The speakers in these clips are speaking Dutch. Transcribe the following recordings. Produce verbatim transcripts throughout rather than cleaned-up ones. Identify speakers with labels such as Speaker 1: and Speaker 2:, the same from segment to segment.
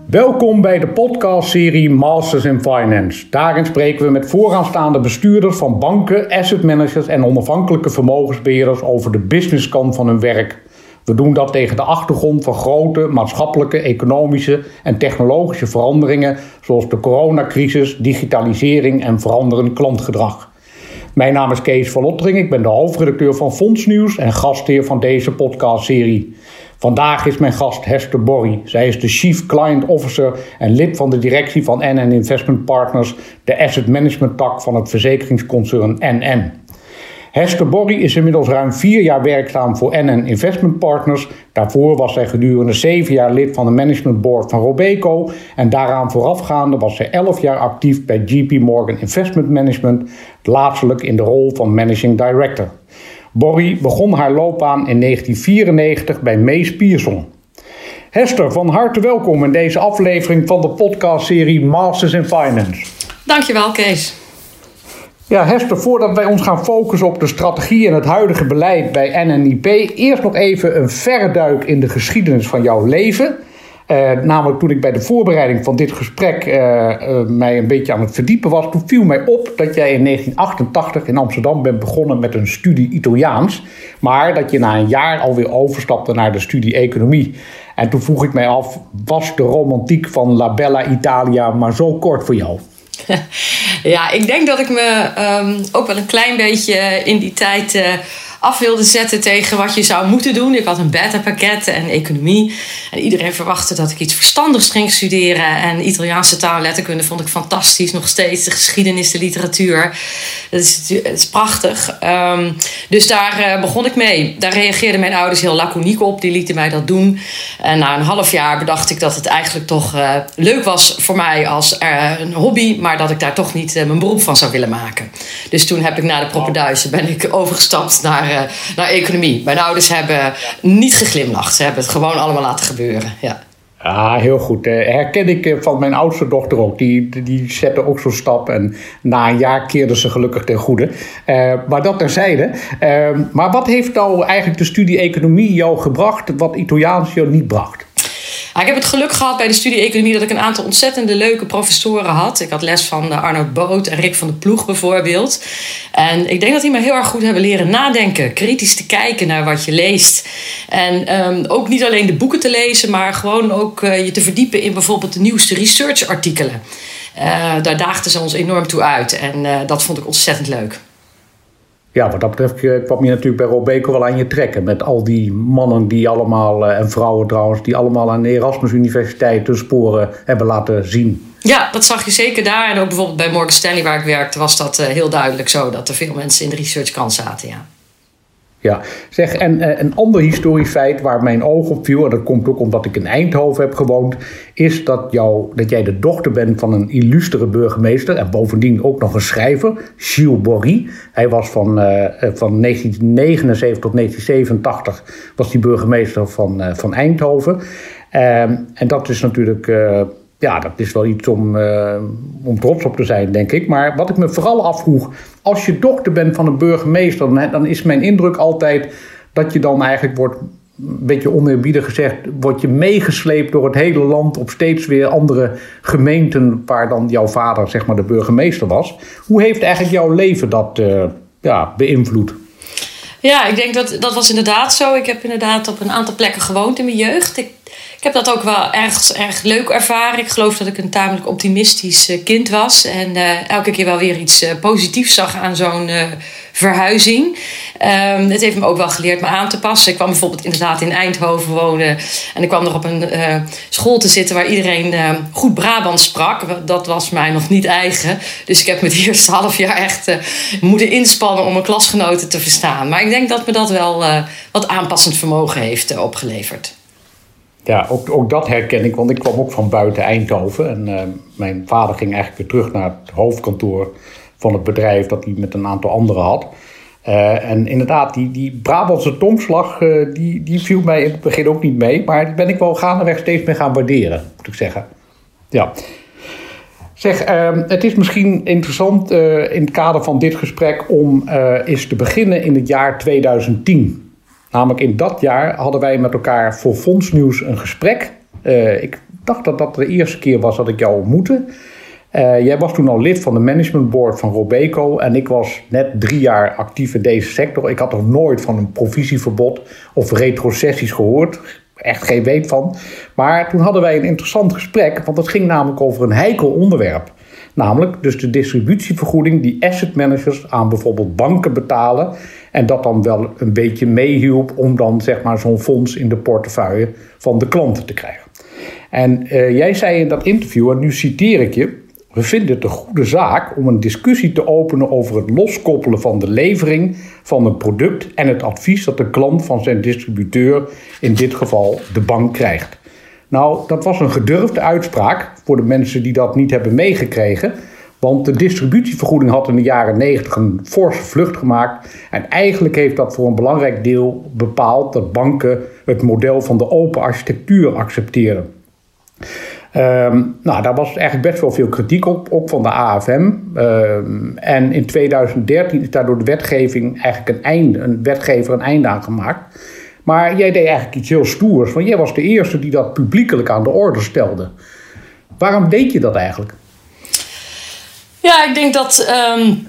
Speaker 1: Welkom bij de podcastserie Masters in Finance. Daarin spreken we met vooraanstaande bestuurders van banken, asset managers en onafhankelijke vermogensbeheerders over de businesskant van hun werk. We doen dat tegen de achtergrond van grote maatschappelijke, economische en technologische veranderingen zoals de coronacrisis, digitalisering en veranderend klantgedrag. Mijn naam is Kees van Lottering, ik ben de hoofdredacteur van Fondsnieuws en gastheer van deze podcastserie. Vandaag is mijn gast Hester Borrie. Zij is de Chief Client Officer en lid van de directie van N N Investment Partners, de asset management tak van het verzekeringsconcern N N. Hester Borrie is inmiddels ruim vier jaar werkzaam voor N N Investment Partners. Daarvoor was zij gedurende zeven jaar lid van de management board van Robeco. En daaraan voorafgaande was zij elf jaar actief bij J P Morgan Investment Management, laatstelijk in de rol van Managing Director. Borrie begon haar loopbaan in negentien vierennegentig bij Mees Pierson. Hester, van harte welkom in deze aflevering van de podcastserie Masters in Finance.
Speaker 2: Dankjewel, Kees.
Speaker 1: Ja, Hester, voordat wij ons gaan focussen op de strategie en het huidige beleid bij N N I P, eerst nog even een verre duik in de geschiedenis van jouw leven. Uh, namelijk toen ik bij de voorbereiding van dit gesprek uh, uh, mij een beetje aan het verdiepen was, toen viel mij op dat jij in negentien achtentachtig in Amsterdam bent begonnen met een studie Italiaans, maar dat je na een jaar alweer overstapte naar de studie Economie. En toen vroeg ik mij af, was de romantiek van La Bella Italia maar zo kort voor jou?
Speaker 2: Ja, ik denk dat ik me um, ook wel een klein beetje in die tijd uh, af wilde zetten tegen wat je zou moeten doen. Ik had een beta-pakket en economie. En iedereen verwachtte dat ik iets verstandigs ging studeren. En Italiaanse taal en letterkunde vond ik fantastisch. Nog steeds de geschiedenis, de literatuur. Dat is, dat is prachtig. Um, dus daar uh, begon ik mee. Daar reageerden mijn ouders heel laconiek op. Die lieten mij dat doen. En na een half jaar bedacht ik dat het eigenlijk toch uh, leuk was voor mij als uh, een hobby. Maar dat ik daar toch niet uh, mijn beroep van zou willen maken. Dus toen heb ik na de propenduizen ben ik overgestapt naar... Uh, naar economie. Mijn ouders hebben niet geglimlacht. Ze hebben het gewoon allemaal laten gebeuren. Ja,
Speaker 1: ja heel goed. Herken ik van mijn oudste dochter ook. Die, die zette ook zo'n stap. En na een jaar keerde ze gelukkig ten goede. Uh, maar dat terzijde. Uh, maar wat heeft nou eigenlijk de studie economie jou gebracht wat Italiaans jou niet bracht?
Speaker 2: Ik heb het geluk gehad bij de studie Economie dat ik een aantal ontzettende leuke professoren had. Ik had les van Arnoud Boot en Rick van der Ploeg bijvoorbeeld. En ik denk dat die me heel erg goed hebben leren nadenken. Kritisch te kijken naar wat je leest. En um, ook niet alleen de boeken te lezen, maar gewoon ook uh, je te verdiepen in bijvoorbeeld de nieuwste researchartikelen. Uh, daar daagden ze ons enorm toe uit. En uh, dat vond ik ontzettend leuk.
Speaker 1: Ja, wat dat betreft kwam je natuurlijk bij Robeco wel aan je trekken. Met al die mannen die allemaal, en vrouwen trouwens, die allemaal aan de Erasmus Universiteit de sporen hebben laten zien.
Speaker 2: Ja, dat zag je zeker daar. En ook bijvoorbeeld bij Morgan Stanley waar ik werkte was dat heel duidelijk zo. Dat er veel mensen in de researchkant zaten, ja.
Speaker 1: Ja, zeg, en uh, een ander historisch feit waar mijn oog op viel, en dat komt ook omdat ik in Eindhoven heb gewoond, is dat, jou, dat jij de dochter bent van een illustere burgemeester en bovendien ook nog een schrijver, Gilles Borrie. Hij was van, uh, van negentien negenenzeventig tot negentien zevenentachtig was hij burgemeester van, uh, van Eindhoven. Uh, en dat is natuurlijk... Uh, Ja, dat is wel iets om, uh, om trots op te zijn, denk ik. Maar wat ik me vooral afvroeg, als je dochter bent van een burgemeester, dan, dan is mijn indruk altijd dat je dan eigenlijk wordt, een beetje oneerbiedig gezegd, word je meegesleept door het hele land op steeds weer andere gemeenten waar dan jouw vader, zeg maar, de burgemeester was. Hoe heeft eigenlijk jouw leven dat uh, ja, beïnvloed?
Speaker 2: Ja, ik denk dat dat was inderdaad zo. Ik heb inderdaad op een aantal plekken gewoond in mijn jeugd. Ik, ik heb dat ook wel erg, erg leuk ervaren. Ik geloof dat ik een tamelijk optimistisch kind was. En uh, elke keer wel weer iets uh, positiefs zag aan zo'n uh, verhuizing. Um, het heeft me ook wel geleerd me aan te passen. Ik kwam bijvoorbeeld inderdaad in Eindhoven wonen. En ik kwam er op een uh, school te zitten waar iedereen uh, goed Brabants sprak. Dat was mij nog niet eigen. Dus ik heb me het eerste half jaar echt uh, moeten inspannen om mijn klasgenoten te verstaan. Maar ik denk dat me dat wel uh, wat aanpassend vermogen heeft uh, opgeleverd.
Speaker 1: Ja, ook, ook dat herken ik, want ik kwam ook van buiten Eindhoven. En uh, mijn vader ging eigenlijk weer terug naar het hoofdkantoor van het bedrijf dat hij met een aantal anderen had. Uh, en inderdaad, die, die Brabantse tongslag, uh, die, die viel mij in het begin ook niet mee. Maar daar ben ik wel gaandeweg steeds meer gaan waarderen, moet ik zeggen. Ja. Zeg, uh, het is misschien interessant uh, in het kader van dit gesprek om uh, eens te beginnen in het jaar tweeduizend tien. Namelijk in dat jaar hadden wij met elkaar voor Fondsnieuws een gesprek. Uh, ik dacht dat dat de eerste keer was dat ik jou ontmoette. Uh, jij was toen al lid van de management board van Robeco en ik was net drie jaar actief in deze sector. Ik had nog nooit van een provisieverbod of retrocessies gehoord. Echt geen weet van. Maar toen hadden wij een interessant gesprek, want het ging namelijk over een heikel onderwerp. Namelijk dus de distributievergoeding die asset managers aan bijvoorbeeld banken betalen. En dat dan wel een beetje meehielp om dan zeg maar zo'n fonds in de portefeuille van de klanten te krijgen. En uh, jij zei in dat interview, en nu citeer ik je: we vinden het een goede zaak om een discussie te openen over het loskoppelen van de levering van een product en het advies dat de klant van zijn distributeur, in dit geval de bank, krijgt. Nou, dat was een gedurfde uitspraak voor de mensen die dat niet hebben meegekregen. Want de distributievergoeding had in de jaren negentig een forse vlucht gemaakt. En eigenlijk heeft dat voor een belangrijk deel bepaald dat banken het model van de open architectuur accepteren. Um, nou, daar was eigenlijk best wel veel kritiek op, ook van de A F M. Um, en in tweeduizend dertien is daar door de wetgeving eigenlijk een einde, een wetgever een einde aan gemaakt. Maar jij deed eigenlijk iets heel stoers, want jij was de eerste die dat publiekelijk aan de orde stelde. Waarom deed je dat eigenlijk?
Speaker 2: Ja, ik denk dat um,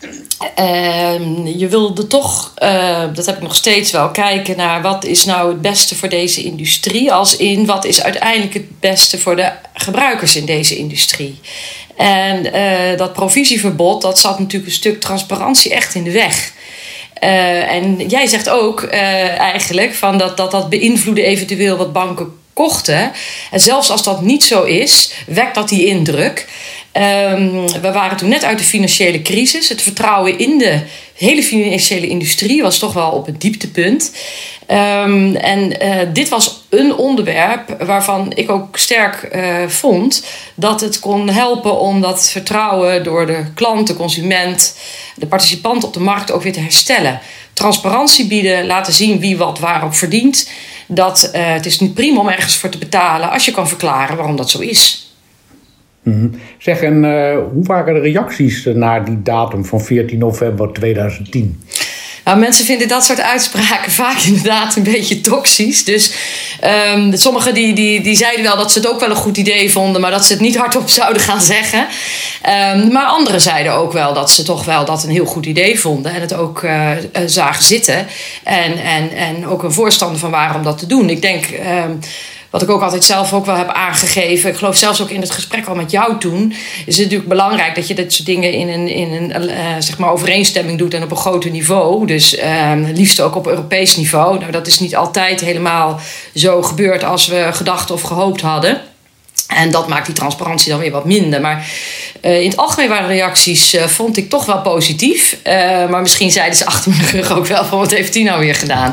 Speaker 2: um, je wilde toch, uh, dat heb ik nog steeds wel, kijken naar wat is nou het beste voor deze industrie. Als in wat is uiteindelijk het beste voor de gebruikers in deze industrie. En uh, dat provisieverbod, dat zat natuurlijk een stuk transparantie echt in de weg. Uh, en jij zegt ook uh, eigenlijk van dat, dat dat beïnvloedde eventueel wat banken kochten. En zelfs als dat niet zo is, wekt dat die indruk. Um, we waren toen net uit de financiële crisis. Het vertrouwen in de hele financiële industrie was toch wel op het dieptepunt. Um, en uh, dit was een onderwerp waarvan ik ook sterk uh, vond dat het kon helpen om dat vertrouwen door de klant, de consument, de participant op de markt ook weer te herstellen. Transparantie bieden, laten zien wie wat waarop verdient. Dat uh, het is niet prima om ergens voor te betalen als je kan verklaren waarom dat zo is.
Speaker 1: Mm-hmm. Zeg, en uh, hoe waren de reacties naar die datum van veertien november tweeduizend tien?
Speaker 2: Nou, mensen vinden dat soort uitspraken vaak inderdaad een beetje toxisch. Dus um, sommigen die, die, die zeiden wel dat ze het ook wel een goed idee vonden, maar dat ze het niet hardop zouden gaan zeggen. Um, maar anderen zeiden ook wel dat ze toch wel dat een heel goed idee vonden en het ook uh, zagen zitten. En, en, en ook een voorstander van waren om dat te doen. Ik denk, um, wat ik ook altijd zelf ook wel heb aangegeven, ik geloof zelfs ook in het gesprek al met jou toen, is het natuurlijk belangrijk dat je dit soort dingen in een, in een uh, zeg maar overeenstemming doet en op een groter niveau. Dus uh, liefst ook op Europees niveau. Nou, dat is niet altijd helemaal zo gebeurd als we gedacht of gehoopt hadden. En dat maakt die transparantie dan weer wat minder. Maar uh, in het algemeen waren reacties, uh, vond ik toch wel positief. Uh, maar misschien zeiden ze achter mijn rug ook wel van wat heeft hij nou weer gedaan.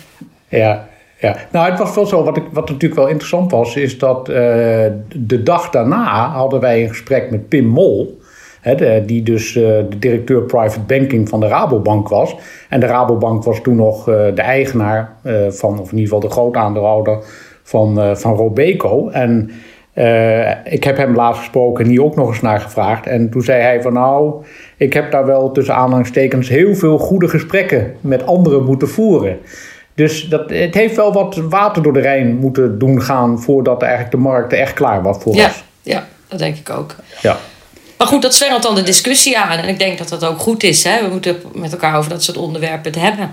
Speaker 1: Ja. Ja, nou het was wel zo, wat, ik, wat natuurlijk wel interessant was, is dat uh, de dag daarna hadden wij een gesprek met Pim Mol, hè, de, die dus uh, de directeur private banking van de Rabobank was. En de Rabobank was toen nog uh, de eigenaar uh, van, of in ieder geval de grote aandeelhouder van, uh, van Robeco. En uh, ik heb hem laatst gesproken en hier ook nog eens naar gevraagd. En toen zei hij van nou, ik heb daar wel tussen aanhalingstekens heel veel goede gesprekken met anderen moeten voeren. Dus dat, het heeft wel wat water door de Rijn moeten doen gaan voordat eigenlijk de markt er echt klaar was voor
Speaker 2: ja,
Speaker 1: was.
Speaker 2: Ja, dat denk ik ook.
Speaker 1: Ja.
Speaker 2: Maar goed, dat zwengelt dan de discussie aan. En ik denk dat dat ook goed is. Hè? We moeten met elkaar over dat soort onderwerpen het hebben.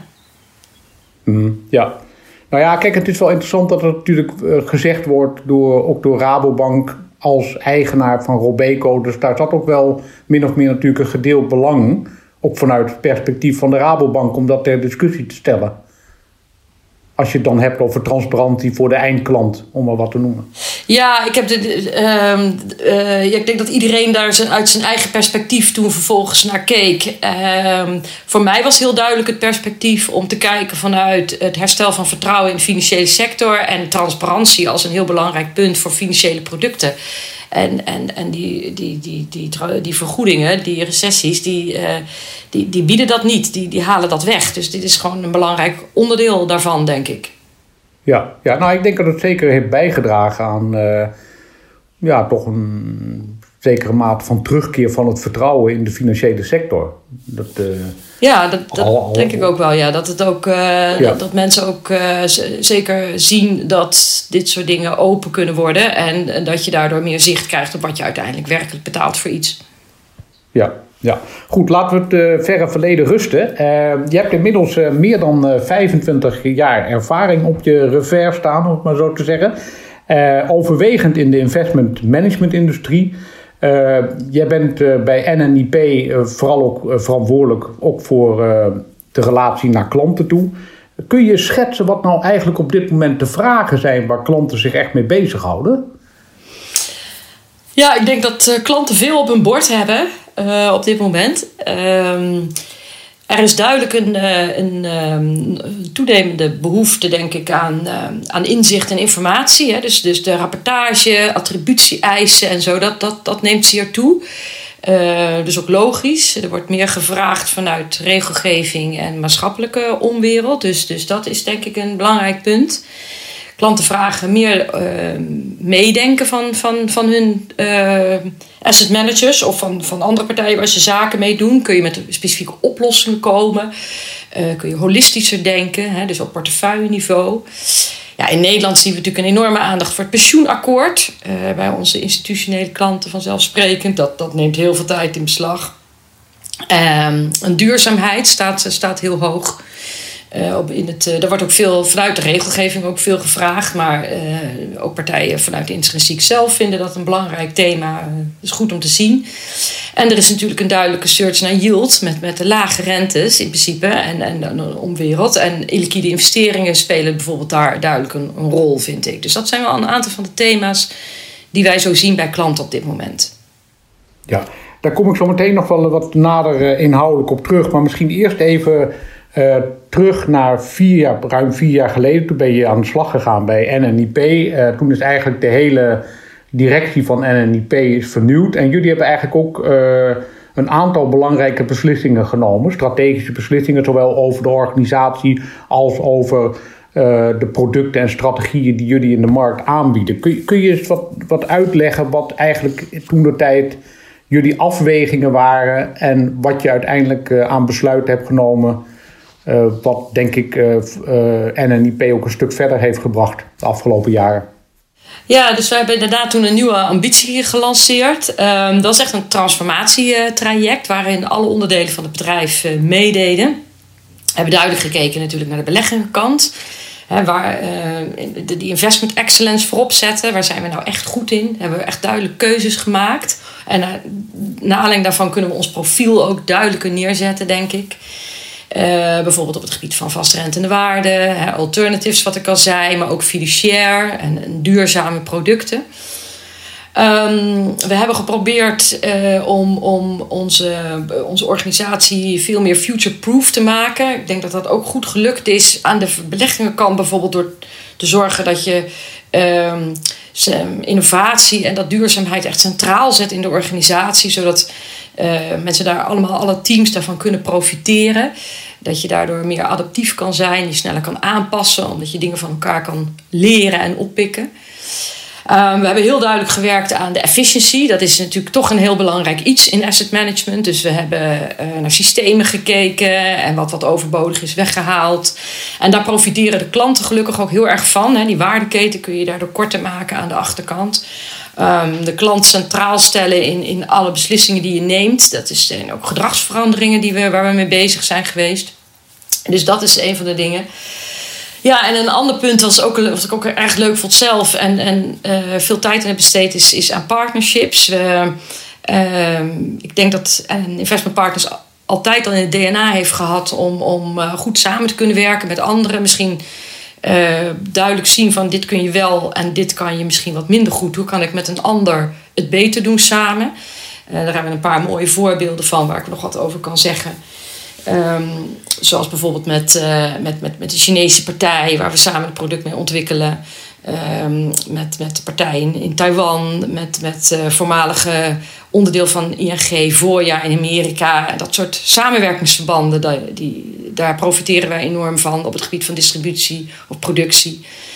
Speaker 1: Mm, ja. Nou ja, kijk, het is wel interessant dat er natuurlijk gezegd wordt, door, ook door Rabobank als eigenaar van Robeco. Dus daar zat ook wel min of meer natuurlijk een gedeeld belang, ook vanuit het perspectief van de Rabobank, om dat ter discussie te stellen. Als je het dan hebt over transparantie voor de eindklant, om maar wat te noemen.
Speaker 2: Ja, ik, heb de, uh, uh, ja, ik denk dat iedereen daar zijn, uit zijn eigen perspectief toen vervolgens naar keek. Uh, voor mij was heel duidelijk het perspectief om te kijken vanuit het herstel van vertrouwen in de financiële sector en transparantie als een heel belangrijk punt voor financiële producten. En, en, en die, die, die, die, die vergoedingen, die recessies, die, uh, die, die bieden dat niet. Die, die halen dat weg. Dus dit is gewoon een belangrijk onderdeel daarvan, denk ik.
Speaker 1: Ja, ja nou ik denk dat het zeker heeft bijgedragen aan uh, ja, toch een zekere mate van terugkeer van het vertrouwen in de financiële sector. Dat, uh,
Speaker 2: ja, dat, dat al, al, denk ik ook wel. Ja. Dat, het ook, uh, ja. dat, dat mensen ook uh, z- zeker zien dat dit soort dingen open kunnen worden. En, en dat je daardoor meer zicht krijgt op wat je uiteindelijk werkelijk betaalt voor iets.
Speaker 1: Ja, ja. Goed, laten we het uh, verre verleden rusten. Uh, je hebt inmiddels uh, meer dan uh, vijfentwintig jaar ervaring op je revers staan, om het maar zo te zeggen. Uh, overwegend in de investment management industrie. Uh, jij bent uh, bij N N I P uh, vooral ook uh, verantwoordelijk ook voor uh, de relatie naar klanten toe. Kun je schetsen wat nou eigenlijk op dit moment de vragen zijn waar klanten zich echt mee bezighouden?
Speaker 2: Ja, ik denk dat uh, klanten veel op hun bord hebben uh, op dit moment. Um, er is duidelijk een, uh, een um, toenemende behoefte, denk ik, aan, uh, aan inzicht en informatie. Hè. Dus, dus de rapportage, attributie-eisen en zo, dat, dat, dat neemt zeer toe. Uh, dus ook logisch. Er wordt meer gevraagd vanuit regelgeving en maatschappelijke omwereld. Dus, dus dat is denk ik een belangrijk punt. Klanten vragen meer uh, meedenken van, van, van hun uh, asset managers of van, van andere partijen waar ze zaken mee doen. Kun je met specifieke oplossingen komen. Uh, kun je holistischer denken, hè, dus op portefeuilleniveau. Ja, in Nederland zien we natuurlijk een enorme aandacht voor het pensioenakkoord. Uh, bij onze institutionele klanten vanzelfsprekend. Dat, dat neemt heel veel tijd in beslag. Um, een duurzaamheid staat, staat heel hoog. Uh, op in het, uh, er wordt ook veel vanuit de regelgeving ook veel gevraagd. Maar uh, ook partijen vanuit de intrinsiek zelf vinden dat een belangrijk thema. Uh, is goed om te zien. En er is natuurlijk een duidelijke search naar yield. Met, met de lage rentes in principe. En, en een omwereld. En illiquide investeringen spelen bijvoorbeeld daar duidelijk een, een rol, vind ik. Dus dat zijn wel een aantal van de thema's die wij zo zien bij klanten op dit moment.
Speaker 1: Ja, daar kom ik zo meteen nog wel wat nader uh, inhoudelijk op terug. Maar misschien eerst even Uh, terug naar vier jaar, ruim vier jaar geleden. Toen ben je aan de slag gegaan bij N N I P. Uh, toen is eigenlijk de hele directie van N N I P is vernieuwd. En jullie hebben eigenlijk ook uh, een aantal belangrijke beslissingen genomen. Strategische beslissingen, zowel over de organisatie als over uh, de producten en strategieën die jullie in de markt aanbieden. Kun je, kun je eens wat, wat uitleggen wat eigenlijk toen de tijd jullie afwegingen waren en wat je uiteindelijk uh, aan besluiten hebt genomen? Uh, wat denk ik uh, uh, N N I P ook een stuk verder heeft gebracht de afgelopen jaren.
Speaker 2: Ja, dus we hebben inderdaad toen een nieuwe ambitie gelanceerd. Um, dat is echt een transformatietraject waarin alle onderdelen van het bedrijf uh, meededen. We hebben duidelijk gekeken natuurlijk naar de beleggingenkant. Hè, waar uh, de, die investment excellence voorop zetten. Waar zijn we nou echt goed in? Hebben we echt duidelijk keuzes gemaakt. En uh, naar aanleiding daarvan kunnen we ons profiel ook duidelijker neerzetten, denk ik. Uh, bijvoorbeeld op het gebied van vastrentende waarde, hè, alternatives wat ik al zei, maar ook fiduciair en, en duurzame producten. Um, we hebben geprobeerd uh, om, om onze, onze organisatie veel meer future-proof te maken. Ik denk dat dat ook goed gelukt is aan de beleggingenkant, bijvoorbeeld door te zorgen dat je um, innovatie en dat duurzaamheid echt centraal zet in de organisatie, zodat uh, mensen daar allemaal, alle teams daarvan kunnen profiteren. Dat je daardoor meer adaptief kan zijn, je sneller kan aanpassen, omdat je dingen van elkaar kan leren en oppikken. Um, we hebben heel duidelijk gewerkt aan de efficiency. Dat is natuurlijk toch een heel belangrijk iets in asset management. Dus we hebben uh, naar systemen gekeken en wat wat overbodig is weggehaald. En daar profiteren de klanten gelukkig ook heel erg van. Hè. Die waardeketen kun je daardoor korter maken aan de achterkant. Um, de klant centraal stellen in, in alle beslissingen die je neemt. Dat is, zijn ook gedragsveranderingen die we, waar we mee bezig zijn geweest. Dus dat is een van de dingen. Ja, en een ander punt was ook, wat ik ook erg leuk vond zelf en, en uh, veel tijd in heb besteed is, is aan partnerships. We, uh, ik denk dat een investment partners altijd al in het D N A heeft gehad om, om uh, goed samen te kunnen werken met anderen. Misschien uh, duidelijk zien van dit kun je wel en dit kan je misschien wat minder goed. Hoe kan ik met een ander het beter doen samen? Uh, daar hebben we een paar mooie voorbeelden van waar ik nog wat over kan zeggen. Um, zoals bijvoorbeeld met, uh, met, met, met de Chinese partij, waar we samen het product mee ontwikkelen. Um, met, met de partij in, in Taiwan, met, met uh, voormalige onderdeel van I N G, Voorjaar in Amerika. En dat soort samenwerkingsverbanden, die, die, daar profiteren wij enorm van op het gebied van distributie of productie.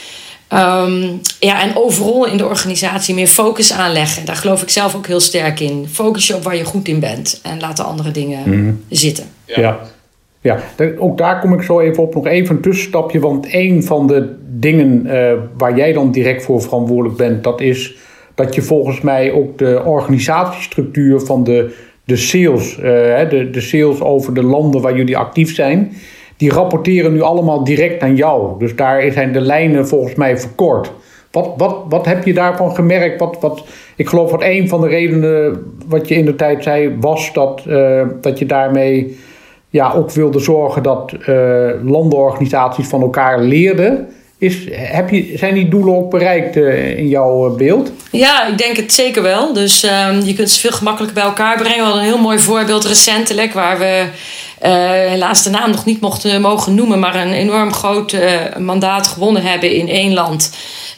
Speaker 2: Um, ja, en overal in de organisatie meer focus aanleggen. Daar geloof ik zelf ook heel sterk in. Focus je op waar je goed in bent. En laat de andere dingen mm. zitten.
Speaker 1: Ja, ja. ja. Ook daar kom ik zo even op. Nog even een tussenstapje. Want een van de dingen uh, waar jij dan direct voor verantwoordelijk bent... dat is dat je volgens mij ook de organisatiestructuur van de, de sales... Uh, de, de sales over de landen waar jullie actief zijn... die rapporteren nu allemaal direct aan jou. Dus daar zijn de lijnen volgens mij verkort. Wat, wat, wat heb je daarvan gemerkt? Wat, wat, ik geloof dat een van de redenen wat je in de tijd zei... was dat, uh, dat je daarmee ja, ook wilde zorgen... dat uh, landenorganisaties van elkaar leerden. Is, heb je, zijn die doelen ook bereikt uh, in jouw beeld?
Speaker 2: Ja, ik denk het zeker wel. Dus um, je kunt ze veel gemakkelijker bij elkaar brengen. We hadden een heel mooi voorbeeld recentelijk... waar we uh, helaas de naam nog niet mochten mogen noemen... maar een enorm groot uh, mandaat gewonnen hebben in één land...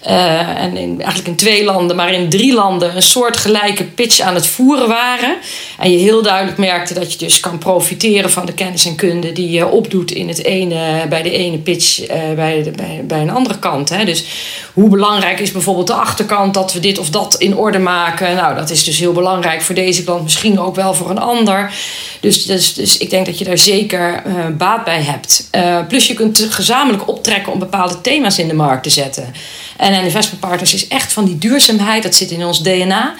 Speaker 2: Uh, en in, eigenlijk in twee landen, maar in drie landen een soort gelijke pitch aan het voeren waren. En je heel duidelijk merkte dat je dus kan profiteren van de kennis en kunde die je opdoet in het ene, bij de ene pitch uh, bij, de, bij, bij een andere kant. Hè. Dus hoe belangrijk is bijvoorbeeld de achterkant dat we dit of dat in orde maken? Nou, dat is dus heel belangrijk voor deze klant, misschien ook wel voor een ander. Dus, dus, dus ik denk dat je daar zeker uh, baat bij hebt. Uh, plus je kunt gezamenlijk optrekken om bepaalde thema's in de markt te zetten. En Investment Partners is echt van die duurzaamheid. Dat zit in ons D N A.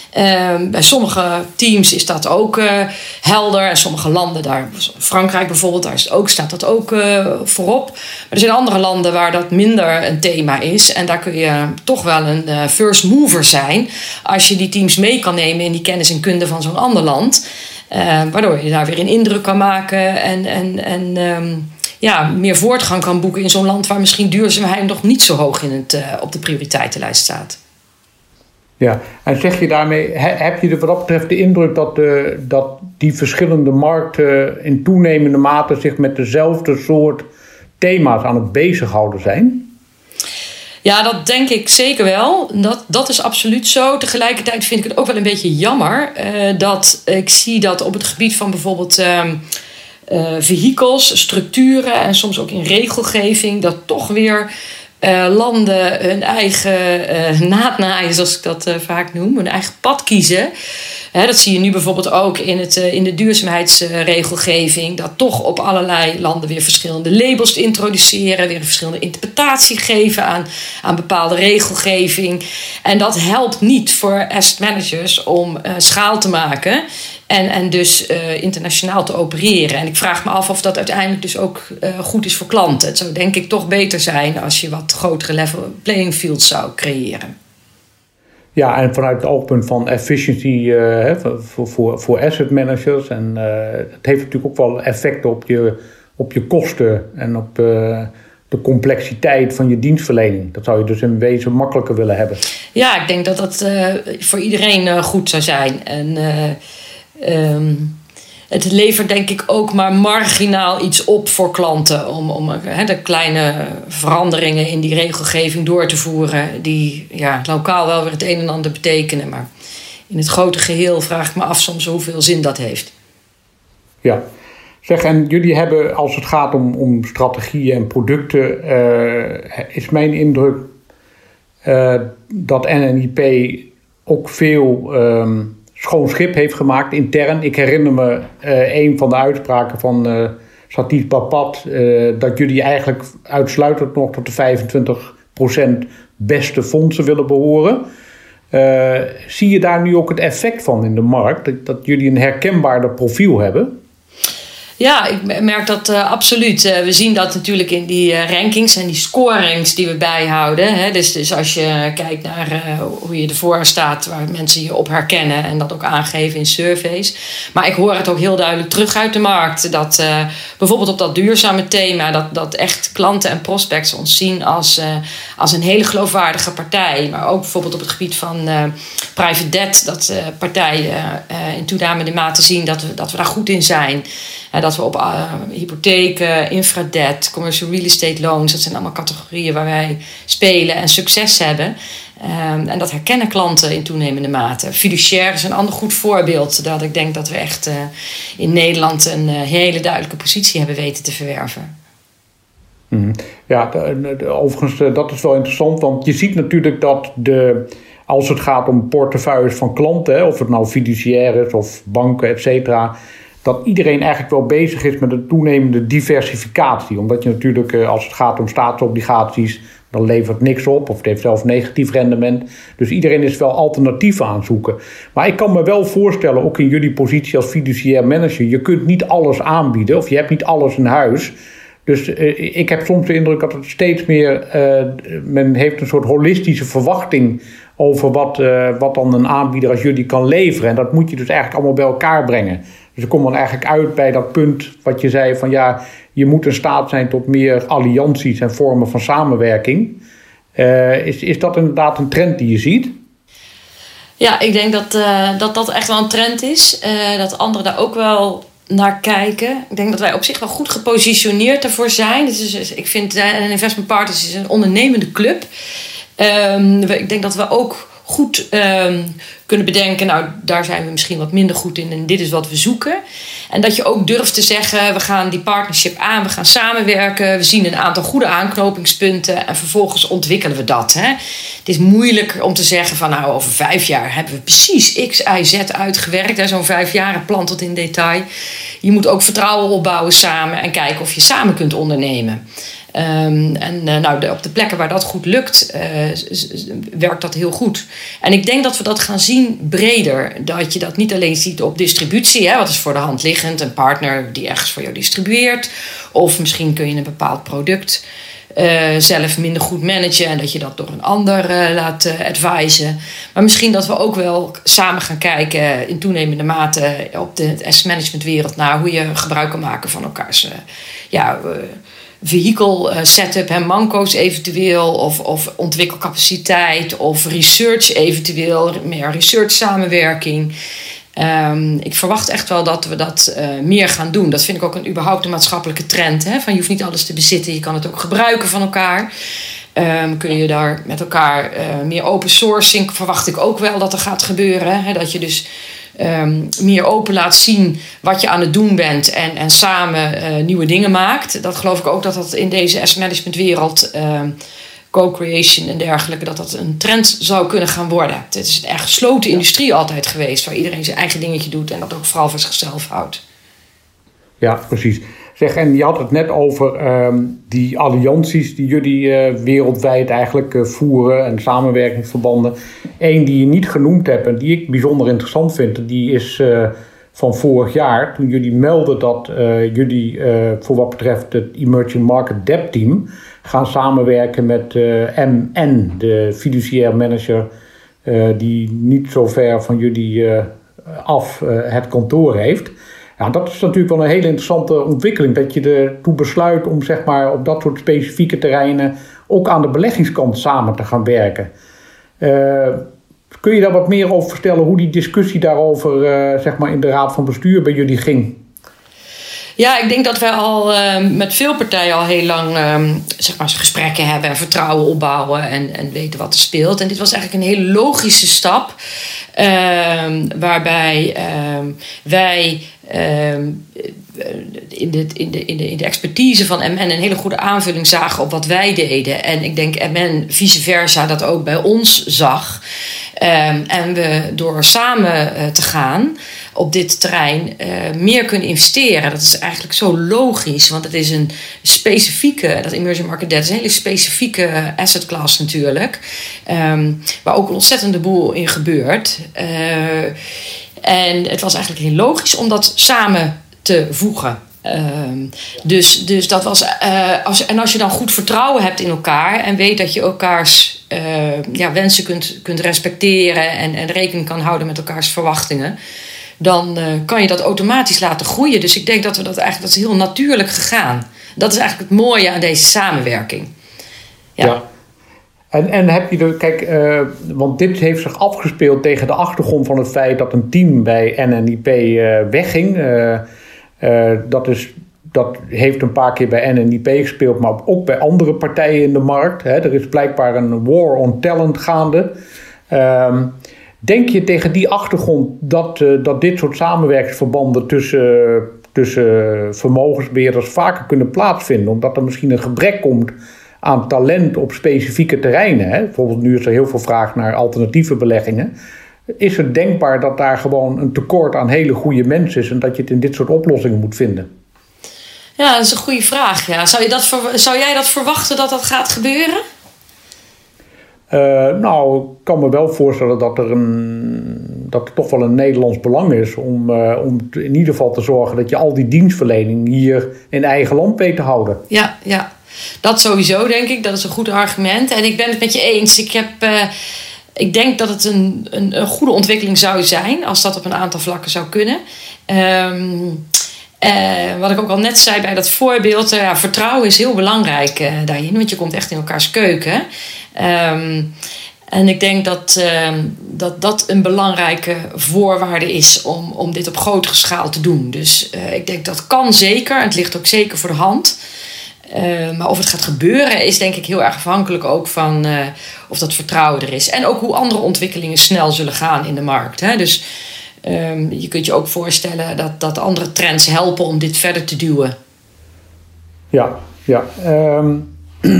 Speaker 2: Uh, bij sommige teams is dat ook uh, helder. En sommige landen, daar, Frankrijk bijvoorbeeld, daar is het ook, staat dat ook uh, voorop. Maar er zijn andere landen waar dat minder een thema is. En daar kun je toch wel een uh, first mover zijn. Als je die teams mee kan nemen in die kennis en kunde van zo'n ander land. Uh, waardoor je daar weer een indruk kan maken. En... en, en um, ja, meer voortgang kan boeken in zo'n land waar misschien duurzaamheid nog niet zo hoog in het, uh, op de prioriteitenlijst staat.
Speaker 1: Ja, en zeg je daarmee, he, heb je er wat dat betreft de indruk dat, de, dat die verschillende markten in toenemende mate zich met dezelfde soort thema's aan het bezighouden zijn?
Speaker 2: Ja, dat denk ik zeker wel. Dat, dat is absoluut zo. Tegelijkertijd vind ik het ook wel een beetje jammer uh, dat ik zie dat op het gebied van bijvoorbeeld... Uh, Uh, vehicles, structuren en soms ook in regelgeving... dat toch weer uh, landen hun eigen uh, naadnaaien, zoals ik dat uh, vaak noem... hun eigen pad kiezen. He, dat zie je nu bijvoorbeeld ook in, het, uh, in de duurzaamheidsregelgeving... dat toch op allerlei landen weer verschillende labels introduceren... weer een verschillende interpretatie geven aan, aan bepaalde regelgeving. En dat helpt niet voor asset managers om uh, schaal te maken... En, en dus uh, internationaal te opereren. En ik vraag me af of dat uiteindelijk dus ook uh, goed is voor klanten. Het zou denk ik toch beter zijn als je wat grotere level playing fields zou creëren.
Speaker 1: Ja, en vanuit het oogpunt van efficiency uh, voor, voor, voor asset managers. En uh, het heeft natuurlijk ook wel effect op je, op je kosten en op uh, de complexiteit van je dienstverlening. Dat zou je dus in wezen makkelijker willen hebben.
Speaker 2: Ja, ik denk dat dat uh, voor iedereen uh, goed zou zijn. En... Uh, Um, het levert denk ik ook maar marginaal iets op voor klanten... om, om he, de kleine veranderingen in die regelgeving door te voeren... die ja, lokaal wel weer het een en ander betekenen. Maar in het grote geheel vraag ik me af soms hoeveel zin dat heeft.
Speaker 1: Ja, zeg, en jullie hebben als het gaat om, om strategieën en producten... Uh, is mijn indruk uh, dat N N I P ook veel... Um, schoon schip heeft gemaakt intern. Ik herinner me uh, een van de uitspraken van uh, Satish Bapat... Uh, dat jullie eigenlijk uitsluitend nog tot de vijfentwintig procent beste fondsen willen behoren. Uh, zie je daar nu ook het effect van in de markt? Dat, dat jullie een herkenbaarder profiel hebben?
Speaker 2: Ja, ik merk dat uh, absoluut. Uh, we zien dat natuurlijk in die uh, rankings en die scorings die we bijhouden. Hè. Dus, dus als je kijkt naar uh, hoe je ervoor staat, waar mensen je op herkennen en dat ook aangeven in surveys. Maar ik hoor het ook heel duidelijk terug uit de markt. Dat uh, bijvoorbeeld op dat duurzame thema, dat, dat echt klanten en prospects ons zien als, uh, als een hele geloofwaardige partij. Maar ook bijvoorbeeld op het gebied van uh, private debt, dat uh, partijen uh, in toenamende mate zien dat we, dat we daar goed in zijn. Uh, dat we op uh, hypotheken, infradebt, commercial real estate loans... dat zijn allemaal categorieën waar wij spelen en succes hebben. Um, en dat herkennen klanten in toenemende mate. Fiduciair is een ander goed voorbeeld. Dat ik denk dat we echt uh, in Nederland een uh, hele duidelijke positie hebben weten te verwerven.
Speaker 1: Mm. Ja, de, de, overigens, dat is wel interessant, want je ziet natuurlijk dat de, als het gaat om portefeuilles van klanten, hè, of het nou fiduciair is of banken, et cetera, dat iedereen eigenlijk wel bezig is met een toenemende diversificatie. Omdat je natuurlijk, als het gaat om staatsobligaties, dan levert niks op of het heeft zelfs negatief rendement. Dus iedereen is wel alternatieven aan het zoeken. Maar ik kan me wel voorstellen, ook in jullie positie als fiduciair manager, je kunt niet alles aanbieden of je hebt niet alles in huis. Dus uh, ik heb soms de indruk dat het steeds meer, uh, men heeft een soort holistische verwachting over wat, uh, wat dan een aanbieder als jullie kan leveren. En dat moet je dus eigenlijk allemaal bij elkaar brengen. Dus ik kom dan eigenlijk uit bij dat punt wat je zei van ja, je moet in staat zijn tot meer allianties en vormen van samenwerking. Uh, is, is dat inderdaad een trend die je ziet?
Speaker 2: Ja, ik denk dat uh, dat, dat echt wel een trend is. Uh, dat anderen daar ook wel naar kijken. Ik denk dat wij op zich wel goed gepositioneerd ervoor zijn. Dus ik vind uh, Investment Partners is een ondernemende club. Um, ik denk dat we ook goed um, kunnen bedenken, nou, daar zijn we misschien wat minder goed in en dit is wat we zoeken. En dat je ook durft te zeggen, we gaan die partnership aan, we gaan samenwerken, we zien een aantal goede aanknopingspunten en vervolgens ontwikkelen we dat. Hè. Het is moeilijk om te zeggen van, nou, over vijf jaar hebben we precies X, Y, Z uitgewerkt. Hè. Zo'n vijf jaren plan tot in detail. Je moet ook vertrouwen opbouwen samen en kijken of je samen kunt ondernemen. Um, en uh, nou, de, op de plekken waar dat goed lukt, uh, z- z- werkt dat heel goed. En ik denk dat we dat gaan zien breder. Dat je dat niet alleen ziet op distributie, hè, wat is voor de hand liggend, een partner die ergens voor jou distribueert. Of misschien kun je een bepaald product uh, zelf minder goed managen en dat je dat door een ander uh, laat uh, advisen. Maar misschien dat we ook wel samen gaan kijken in toenemende mate op de asset management wereld naar hoe je gebruik kan maken van elkaars uh, ja, uh, vehicle uh, setup en manco's eventueel, of, of ontwikkelcapaciteit, of research eventueel, meer research samenwerking. Um, ik verwacht echt wel dat we dat uh, meer gaan doen. Dat vind ik ook een überhaupt een maatschappelijke trend. Hè? Van je hoeft niet alles te bezitten, je kan het ook gebruiken van elkaar. Um, kun je daar met elkaar uh, meer open sourcing, verwacht ik ook wel dat er gaat gebeuren. Hè? Dat je dus Um, meer open laat zien wat je aan het doen bent en, en samen uh, nieuwe dingen maakt. Dat geloof ik ook dat dat in deze asset management wereld, uh, co-creation en dergelijke, dat dat een trend zou kunnen gaan worden. Het is een erg gesloten industrie altijd geweest, waar iedereen zijn eigen dingetje doet en dat ook vooral voor zichzelf houdt.
Speaker 1: Ja, precies. Zeg, en je had het net over um, die allianties die jullie uh, wereldwijd eigenlijk uh, voeren en samenwerkingsverbanden. Eén die je niet genoemd hebt en die ik bijzonder interessant vind, die is uh, van vorig jaar. Toen jullie melden dat uh, jullie uh, voor wat betreft het Emerging Market Debt Team gaan samenwerken met uh, M N, de fiduciair manager uh, die niet zo ver van jullie uh, af uh, het kantoor heeft. Ja, dat is natuurlijk wel een hele interessante ontwikkeling. Dat je ertoe besluit om zeg maar, op dat soort specifieke terreinen ook aan de beleggingskant samen te gaan werken. Uh, kun je daar wat meer over vertellen hoe die discussie daarover uh, zeg maar in de raad van bestuur bij jullie ging?
Speaker 2: Ja, ik denk dat wij al uh, met veel partijen al heel lang um, zeg maar, gesprekken hebben en vertrouwen opbouwen en, en weten wat er speelt. En dit was eigenlijk een hele logische stap. Um, waarbij um, wij um, in, de, in, de, in, de, in de expertise van M N een hele goede aanvulling zagen op wat wij deden. En ik denk M N vice versa dat ook bij ons zag. Um, en we door samen uh, te gaan op dit terrein uh, meer kunnen investeren. Dat is eigenlijk zo logisch, want het is een specifieke, dat emerging market debt is een hele specifieke asset class natuurlijk, um, waar ook een ontzettende boel in gebeurt. Uh, en het was eigenlijk heel logisch om dat samen te voegen. Um, dus, dus dat was. Uh, als, en als je dan goed vertrouwen hebt in elkaar en weet dat je elkaars uh, ja, wensen kunt, kunt respecteren en, en rekening kan houden met elkaars verwachtingen, dan uh, kan je dat automatisch laten groeien. Dus ik denk dat we dat eigenlijk, dat is heel natuurlijk gegaan. Dat is eigenlijk het mooie aan deze samenwerking. Ja. ja.
Speaker 1: En, en heb je er, kijk, uh, want dit heeft zich afgespeeld tegen de achtergrond van het feit dat een team bij N N I P uh, wegging. Uh, uh, dat, is, dat heeft een paar keer bij N N I P gespeeld, maar ook bij andere partijen in de markt. Hè. Er is blijkbaar een war on talent gaande. Uh, denk je tegen die achtergrond dat, uh, dat dit soort samenwerkingsverbanden tussen uh, tussen vermogensbeheerders vaker kunnen plaatsvinden. Omdat er misschien een gebrek komt aan talent op specifieke terreinen. Hè. Bijvoorbeeld nu is er heel veel vraag naar alternatieve beleggingen. Is het denkbaar dat daar gewoon een tekort aan hele goede mensen is en dat je het in dit soort oplossingen moet vinden?
Speaker 2: Ja, dat is een goede vraag. Ja. Zou, je dat, zou jij dat verwachten dat dat gaat gebeuren?
Speaker 1: Uh, nou, ik kan me wel voorstellen dat er, een, dat er toch wel een Nederlands belang is om, uh, om in ieder geval te zorgen dat je al die dienstverlening hier in eigen land weet te houden.
Speaker 2: Ja, ja, dat sowieso denk ik. Dat is een goed argument. En ik ben het met je eens. Ik, heb, uh, ik denk dat het een, een, een goede ontwikkeling zou zijn als dat op een aantal vlakken zou kunnen. Um, Uh, wat ik ook al net zei bij dat voorbeeld, uh, ja, vertrouwen is heel belangrijk uh, daarin, want je komt echt in elkaars keuken. Um, en ik denk dat, uh, dat dat een belangrijke voorwaarde is om, om dit op grotere schaal te doen. Dus uh, ik denk dat kan zeker, en het ligt ook zeker voor de hand. Uh, maar of het gaat gebeuren is denk ik heel erg afhankelijk ook van uh, of dat vertrouwen er is. En ook hoe andere ontwikkelingen snel zullen gaan in de markt. Hè? Dus Um, je kunt je ook voorstellen dat, dat andere trends helpen om dit verder te duwen.
Speaker 1: Ja, ja. Um,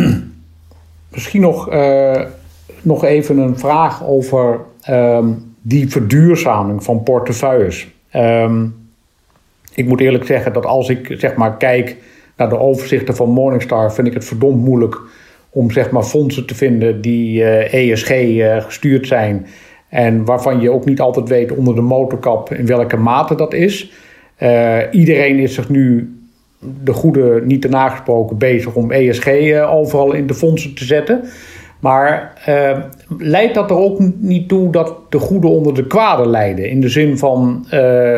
Speaker 1: misschien nog, uh, nog even een vraag over um, die verduurzaming van portefeuilles. Um, ik moet eerlijk zeggen dat als ik zeg maar kijk naar de overzichten van Morningstar, vind ik het verdomd moeilijk om zeg maar fondsen te vinden die uh, E S G uh, gestuurd zijn. En waarvan je ook niet altijd weet onder de motorkap in welke mate dat is. Uh, iedereen is zich nu, de goede niet te nagesproken, bezig om E S G uh, overal in de fondsen te zetten. Maar uh, leidt dat er ook niet toe dat de goede onder de kwade lijden? In de zin van uh,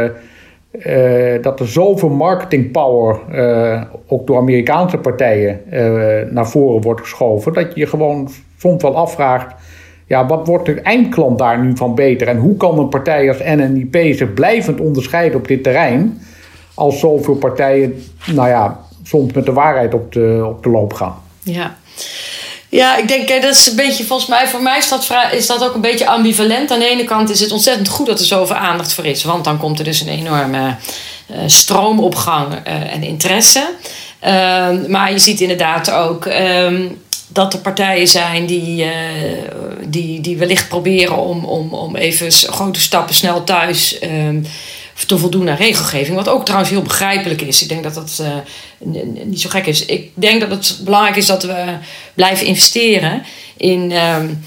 Speaker 1: uh, dat er zoveel marketingpower, uh, ook door Amerikaanse partijen, uh, naar voren wordt geschoven. Dat je je gewoon soms wel afvraagt, ja, wat wordt de eindklant daar nu van beter? En hoe kan een partij als N N I P zich blijvend onderscheiden op dit terrein, als zoveel partijen, nou ja, soms met de waarheid op de, op de loop gaan?
Speaker 2: Ja. Ja, ik denk dat is een beetje, volgens mij, voor mij is dat, is dat ook een beetje ambivalent. Aan de ene kant is het ontzettend goed dat er zoveel aandacht voor is, want dan komt er dus een enorme uh, stroomopgang uh, en interesse. Uh, maar je ziet inderdaad ook Um, dat er partijen zijn die, uh, die, die wellicht proberen om, om, om even grote stappen snel thuis um, te voldoen aan regelgeving. Wat ook trouwens heel begrijpelijk is. Ik denk dat dat uh, niet zo gek is. Ik denk dat het belangrijk is dat we blijven investeren in, um,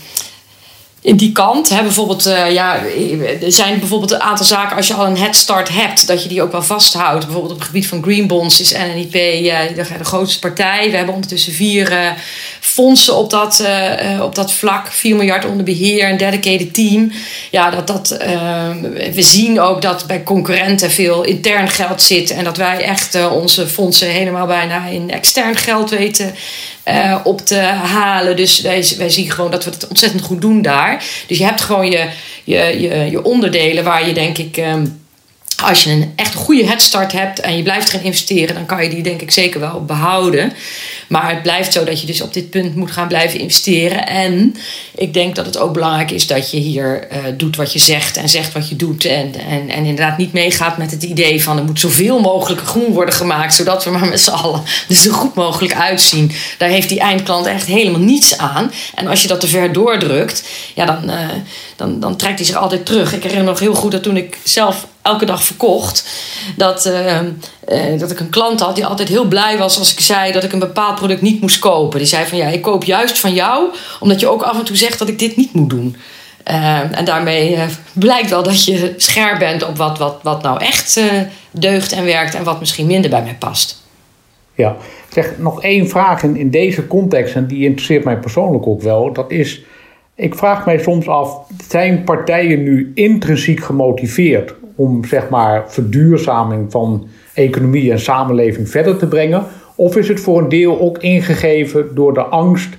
Speaker 2: in die kant. Hè, bijvoorbeeld, uh, ja, er zijn bijvoorbeeld een aantal zaken, als je al een head start hebt, dat je die ook wel vasthoudt. Bijvoorbeeld op het gebied van green bonds is N N I P uh, de, de grootste partij. We hebben ondertussen vier uh, fondsen op dat, uh, op dat vlak. vier miljard onder beheer, een dedicated team. Ja, dat, dat, uh, we zien ook dat bij concurrenten veel intern geld zit. En dat wij echt uh, onze fondsen helemaal bijna in extern geld weten uh, op te halen. Dus wij, wij zien gewoon dat we het ontzettend goed doen daar. Dus je hebt gewoon je, je, je, je onderdelen waar je denk ik, Um, als je een echt goede headstart hebt en je blijft erin investeren, dan kan je die denk ik zeker wel behouden. Maar het blijft zo dat je dus op dit punt moet gaan blijven investeren. En ik denk dat het ook belangrijk is dat je hier uh, doet wat je zegt en zegt wat je doet. En, en, en inderdaad niet meegaat met het idee van er moet zoveel mogelijk groen worden gemaakt, zodat we maar met z'n allen er zo goed mogelijk uitzien. Daar heeft die eindklant echt helemaal niets aan. En als je dat te ver doordrukt, ja, dan, uh, dan, dan trekt hij zich altijd terug. Ik herinner me nog heel goed dat toen ik zelf elke dag verkocht, dat, uh, uh, dat ik een klant had die altijd heel blij was als ik zei dat ik een bepaald product niet moest kopen. Die zei van ja, ik koop juist van jou, omdat je ook af en toe zegt dat ik dit niet moet doen. Uh, en daarmee uh, blijkt wel dat je scherp bent op wat, wat, wat nou echt uh, deugt en werkt en wat misschien minder bij mij past.
Speaker 1: Ja, zeg nog één vraag in, in deze context, en die interesseert mij persoonlijk ook wel. Dat is, ik vraag mij soms af, zijn partijen nu intrinsiek gemotiveerd om zeg maar verduurzaming van economie en samenleving verder te brengen? Of is het voor een deel ook ingegeven door de angst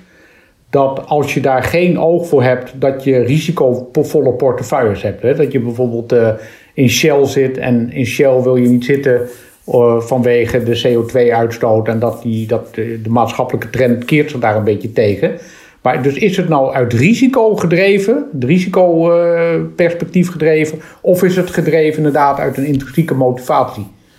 Speaker 1: dat als je daar geen oog voor hebt, dat je risicovolle portefeuilles hebt? Hè? Dat je bijvoorbeeld uh, in Shell zit en in Shell wil je niet zitten uh, vanwege de C O twee uitstoot en dat, die, dat de, de maatschappelijke trend keert zich daar een beetje tegen. Maar dus is het nou uit risico gedreven, het risicoperspectief uh, gedreven, of is het gedreven inderdaad uit een intrinsieke motivatie?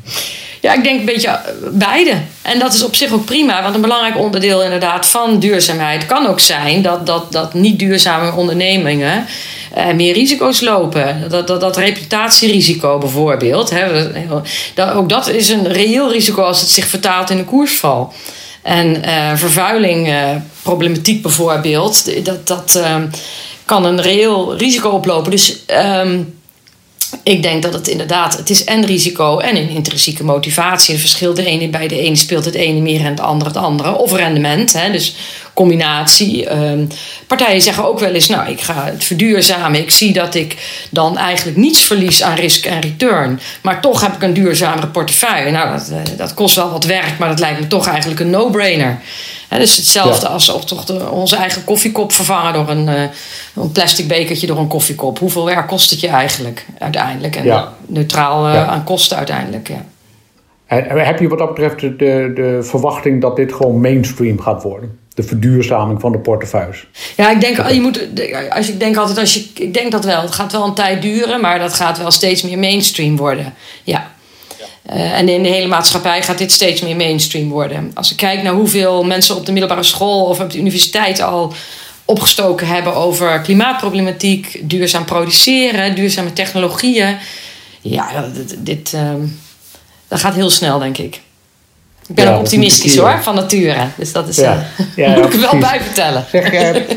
Speaker 2: Ja, ik denk een beetje beide. En dat is op zich ook prima. Want een belangrijk onderdeel inderdaad van duurzaamheid kan ook zijn dat, dat, dat niet duurzame ondernemingen uh, meer risico's lopen. Dat, dat, dat reputatierisico bijvoorbeeld. Hè, dat, ook dat is een reëel risico als het zich vertaalt in een koersval. En uh, vervuiling, uh, problematiek bijvoorbeeld, dat, dat uh, kan een reëel risico oplopen. Dus um, ik denk dat het inderdaad, het is en risico en een intrinsieke motivatie. Het verschil de ene, bij de ene speelt het ene meer en de andere het andere. Of rendement, hè, dus combinatie. Um, partijen zeggen ook wel eens, nou, ik ga het verduurzamen. Ik zie dat ik dan eigenlijk niets verlies aan risk en return. Maar toch heb ik een duurzamere portefeuille. Nou, dat, dat kost wel wat werk, maar dat lijkt me toch eigenlijk een no-brainer. He, dus hetzelfde ja. als of toch de, onze eigen koffiekop vervangen door een, uh, een plastic bekertje door een koffiekop. Hoeveel werk kost het je eigenlijk uiteindelijk? En ja. neutraal uh, ja. aan kosten uiteindelijk. Ja.
Speaker 1: En heb je wat dat betreft de, de verwachting dat dit gewoon mainstream gaat worden? De verduurzaming van de portefeuilles?
Speaker 2: Ja, ik denk, je moet, als ik denk altijd, als je, ik denk dat wel. Het gaat wel een tijd duren, maar dat gaat wel steeds meer mainstream worden. Ja. Uh, en in de hele maatschappij gaat dit steeds meer mainstream worden. Als ik kijk naar hoeveel mensen op de middelbare school of op de universiteit al opgestoken hebben over klimaatproblematiek, duurzaam produceren, duurzame technologieën. Ja, dit, dit uh, dat gaat heel snel, denk ik. Ik ben ja, ook optimistisch hoor, van nature. Dus dat is, ja. uh, ja, moet ja, ik er wel bij vertellen. Zeg,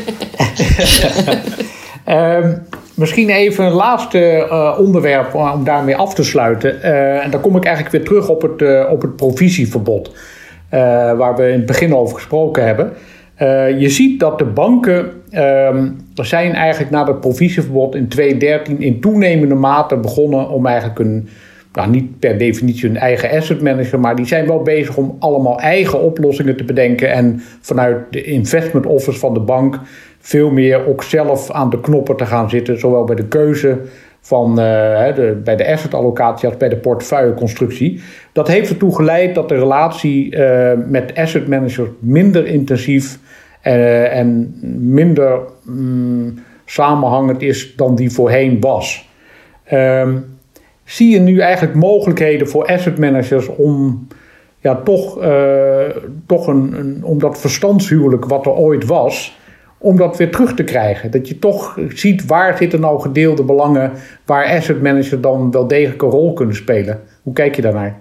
Speaker 1: uh, um, Misschien even een laatste uh, onderwerp om daarmee af te sluiten. Uh, en dan kom ik eigenlijk weer terug op het, uh, op het provisieverbod. Uh, waar we in het begin over gesproken hebben. Uh, je ziet dat de banken uh, zijn eigenlijk na het provisieverbod in tweeduizend dertien in toenemende mate begonnen om eigenlijk een, nou, niet per definitie een eigen asset manager, maar die zijn wel bezig om allemaal eigen oplossingen te bedenken en vanuit de investment office van de bank veel meer ook zelf aan de knoppen te gaan zitten, zowel bij de keuze van uh, de, bij de assetallocatie als bij de portefeuilleconstructie. Dat heeft ertoe geleid dat de relatie uh, met asset managers minder intensief uh, en minder um, samenhangend is dan die voorheen was. Um, zie je nu eigenlijk mogelijkheden voor asset managers om ja, toch, uh, toch een, een, om dat verstandshuwelijk wat er ooit was, om dat weer terug te krijgen? Dat je toch ziet waar zitten nou gedeelde belangen, waar asset managers dan wel degelijk een rol kunnen spelen. Hoe kijk je daarnaar?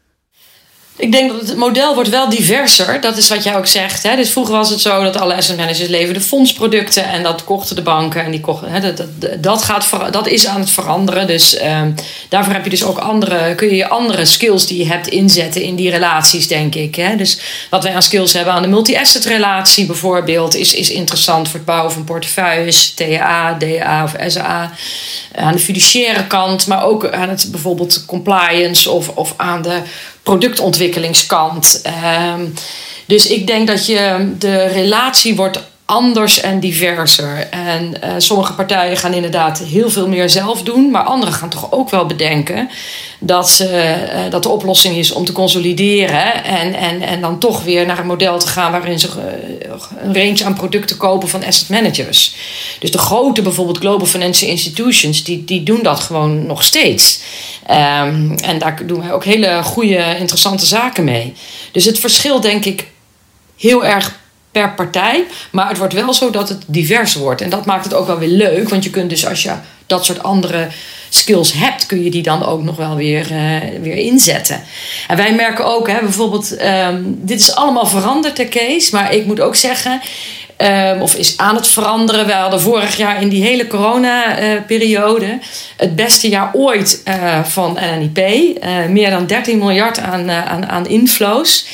Speaker 2: Ik denk dat het model wordt wel diverser. Dat is wat jij ook zegt. Hè? Dus vroeger was het zo dat alle asset managers leverden fondsproducten en dat kochten de banken. En die kochten, hè, dat, dat, dat, gaat, dat is aan het veranderen. Dus uh, daarvoor heb je dus ook andere, kun je andere skills die je hebt inzetten in die relaties, denk ik. Hè? Dus wat wij aan skills hebben aan de multi-asset relatie bijvoorbeeld is, is interessant voor het bouwen van portefeuilles, T A, D A of S A. Aan de fiduciaire kant, maar ook aan het bijvoorbeeld compliance of, of aan de productontwikkelingskant. Um, dus ik denk dat je de relatie wordt anders en diverser. En uh, sommige partijen gaan inderdaad heel veel meer zelf doen, maar anderen gaan toch ook wel bedenken dat, ze, uh, dat de oplossing is om te consolideren en, en, en dan toch weer naar een model te gaan waarin ze uh, een range aan producten kopen van asset managers. Dus de grote bijvoorbeeld Global Financial Institutions, die, die doen dat gewoon nog steeds. Um, en daar doen wij ook hele goede, interessante zaken mee. Dus het verschil denk ik heel erg per partij, maar het wordt wel zo dat het divers wordt. En dat maakt het ook wel weer leuk, want je kunt dus als je dat soort andere skills hebt, kun je die dan ook nog wel weer, uh, weer inzetten. En wij merken ook, hè, bijvoorbeeld, um, dit is allemaal veranderd, hè, Kees, maar ik moet ook zeggen, Um, of is aan het veranderen. We hadden vorig jaar in die hele corona-periode uh, het beste jaar ooit uh, van N N I P. Uh, meer dan dertien miljard aan, uh, aan, aan inflows.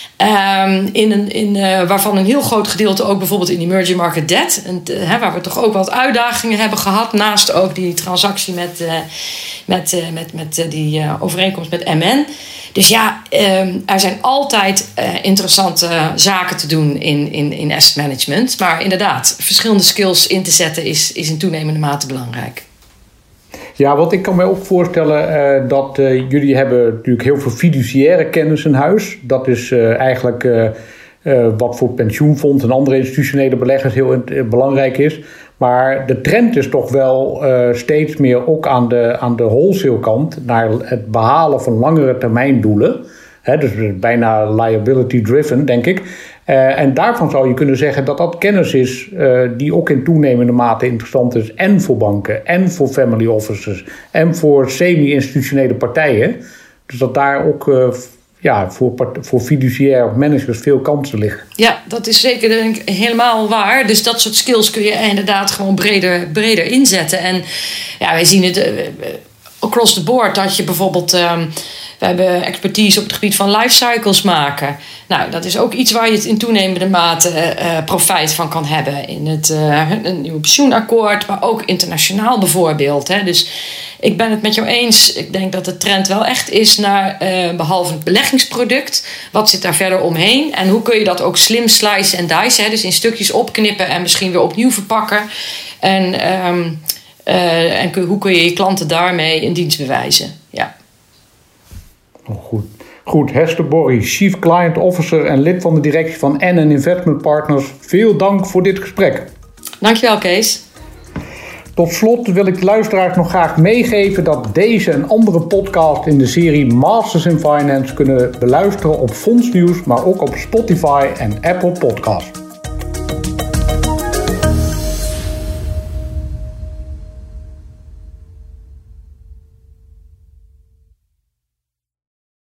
Speaker 2: Um, in een, in, uh, waarvan een heel groot gedeelte ook bijvoorbeeld in emerging market debt. En, uh, hè, waar we toch ook wat uitdagingen hebben gehad. Naast ook die transactie met, uh, met, uh, met, met uh, die uh, overeenkomst met M N. Dus ja, um, er zijn altijd uh, interessante zaken te doen in, in, in asset management. Maar inderdaad, verschillende skills in te zetten is, is in toenemende mate belangrijk.
Speaker 1: Ja, want ik kan me ook voorstellen uh, dat uh, jullie hebben natuurlijk heel veel fiduciaire kennis in huis. Dat is uh, eigenlijk uh, uh, wat voor pensioenfonds en andere institutionele beleggers heel uh, belangrijk is. Maar de trend is toch wel uh, steeds meer ook aan de, aan de wholesale kant naar het behalen van langere termijn doelen. He, dus bijna liability driven, denk ik. Uh, en daarvan zou je kunnen zeggen dat dat kennis is uh, die ook in toenemende mate interessant is. En voor banken, en voor family offices, en voor semi-institutionele partijen. Dus dat daar ook uh, ja, voor, voor fiduciair managers veel kansen liggen.
Speaker 2: Ja, dat is zeker denk ik, helemaal waar. Dus dat soort skills kun je inderdaad gewoon breder, breder inzetten. En ja, wij zien het uh, across the board dat je bijvoorbeeld... Um, We hebben expertise op het gebied van lifecycles maken. Nou, dat is ook iets waar je het in toenemende mate uh, profijt van kan hebben. In het uh, een nieuwe pensioenakkoord, maar ook internationaal bijvoorbeeld. Hè. Dus ik ben het met jou eens. Ik denk dat de trend wel echt is naar, uh, behalve het beleggingsproduct, wat zit daar verder omheen? En hoe kun je dat ook slim slicen en dice, hè, dus in stukjes opknippen en misschien weer opnieuw verpakken. En, um, uh, en hoe kun je je klanten daarmee een dienst bewijzen? Ja.
Speaker 1: Oh, goed. Goed, Hester Borrie, Chief Client Officer en lid van de directie van N N Investment Partners. Veel dank voor dit gesprek.
Speaker 2: Dankjewel, Kees.
Speaker 1: Tot slot wil ik de luisteraars nog graag meegeven dat deze en andere podcasts in de serie Masters in Finance kunnen beluisteren op Fondsnieuws, maar ook op Spotify en Apple Podcasts.